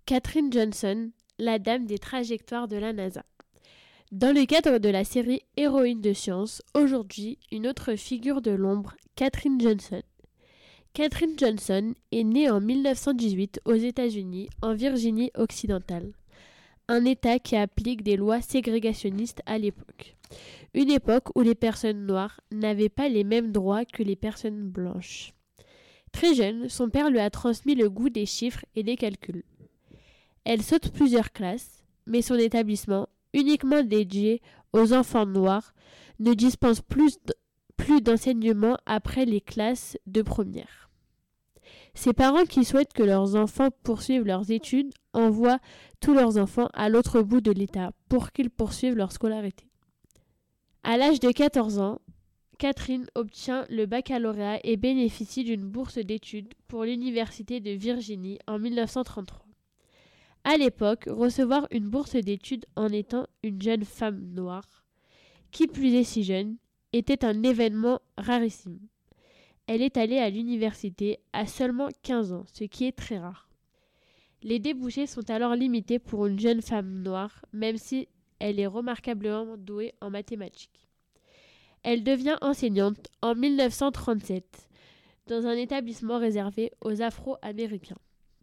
Katherine Johnson, la dame des trajectoires de la NASA. Dans le cadre de la série Héroïne de science, aujourd'hui, une autre figure de l'ombre, Katherine Johnson. Katherine Johnson est née en 1918 aux États-Unis, en Virginie occidentale. Un État qui applique des lois ségrégationnistes à l'époque. Une époque où les personnes noires n'avaient pas les mêmes droits que les personnes blanches. Très jeune, son père lui a transmis le goût des chiffres et des calculs. Elle saute plusieurs classes, mais son établissement, uniquement dédié aux enfants noirs, ne dispense plus d'enseignement après les classes de première. Ses parents qui souhaitent que leurs enfants poursuivent leurs études envoient tous leurs enfants à l'autre bout de l'État pour qu'ils poursuivent leur scolarité. À l'âge de 14 ans, Katherine obtient le baccalauréat et bénéficie d'une bourse d'études pour l'Université de Virginie en 1933. À l'époque, recevoir une bourse d'études en étant une jeune femme noire, qui plus est si jeune, était un événement rarissime. Elle est allée à l'université à seulement 15 ans, ce qui est très rare. Les débouchés sont alors limités pour une jeune femme noire, même si elle est remarquablement douée en mathématiques. Elle devient enseignante en 1937 dans un établissement réservé aux Afro-Américains.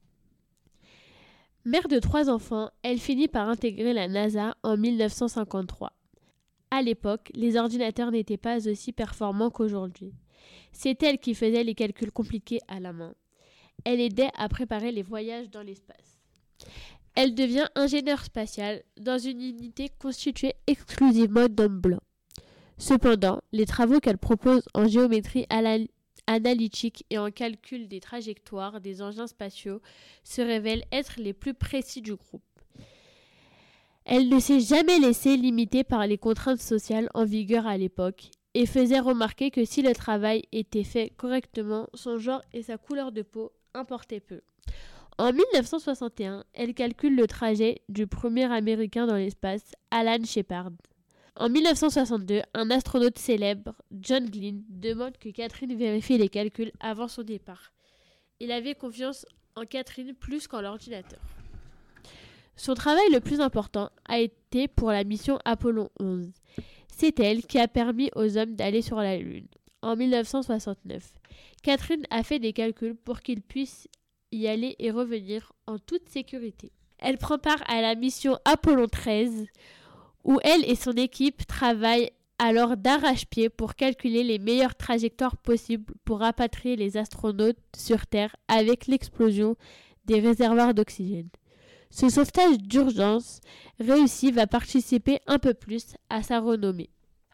Mère de 3 enfants, elle finit par intégrer la NASA en 1953. À l'époque, les ordinateurs n'étaient pas aussi performants qu'aujourd'hui. C'est elle qui faisait les calculs compliqués à la main. Elle aidait à préparer les voyages dans l'espace. Elle devient ingénieure spatiale dans une unité constituée exclusivement d'hommes blancs. Cependant, les travaux qu'elle propose en géométrie analytique et en calcul des trajectoires des engins spatiaux se révèlent être les plus précis du groupe. Elle ne s'est jamais laissée limiter par les contraintes sociales en vigueur à l'époque et faisait remarquer que si le travail était fait correctement, son genre et sa couleur de peau importaient peu. En 1961, elle calcule le trajet du premier Américain dans l'espace, Alan Shepard. En 1962, un astronaute célèbre, John Glenn, demande que Katherine vérifie les calculs avant son départ. Il avait confiance en Katherine plus qu'en l'ordinateur. Son travail le plus important a été pour la mission Apollo 11. C'est elle qui a permis aux hommes d'aller sur la Lune. En 1969, Katherine a fait des calculs pour qu'ils puissent y aller et revenir en toute sécurité. Elle prend part à la mission Apollo 13, où elle et son équipe travaillent alors d'arrache-pied pour calculer les meilleures trajectoires possibles pour rapatrier les astronautes sur Terre avec l'explosion des réservoirs d'oxygène. Ce sauvetage d'urgence réussi va participer un peu plus à sa renommée.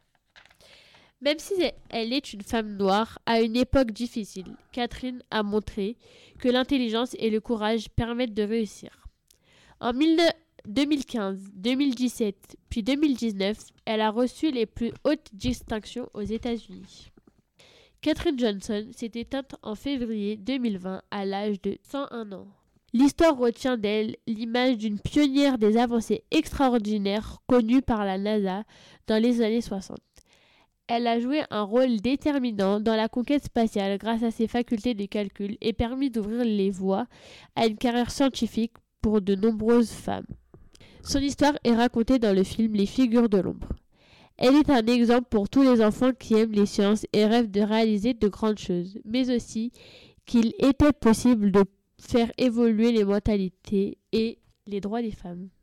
Même si elle est une femme noire à une époque difficile, Katherine a montré que l'intelligence et le courage permettent de réussir. En 2015, 2017 puis 2019, elle a reçu les plus hautes distinctions aux États-Unis. Katherine Johnson s'est éteinte en février 2020 à l'âge de 101 ans. L'histoire retient d'elle l'image d'une pionnière des avancées extraordinaires connues par la NASA dans les années 60. Elle a joué un rôle déterminant dans la conquête spatiale grâce à ses facultés de calcul et permis d'ouvrir les voies à une carrière scientifique pour de nombreuses femmes. Son histoire est racontée dans le film Les figures de l'ombre. Elle est un exemple pour tous les enfants qui aiment les sciences et rêvent de réaliser de grandes choses, mais aussi qu'il était possible de faire évoluer les mentalités et les droits des femmes.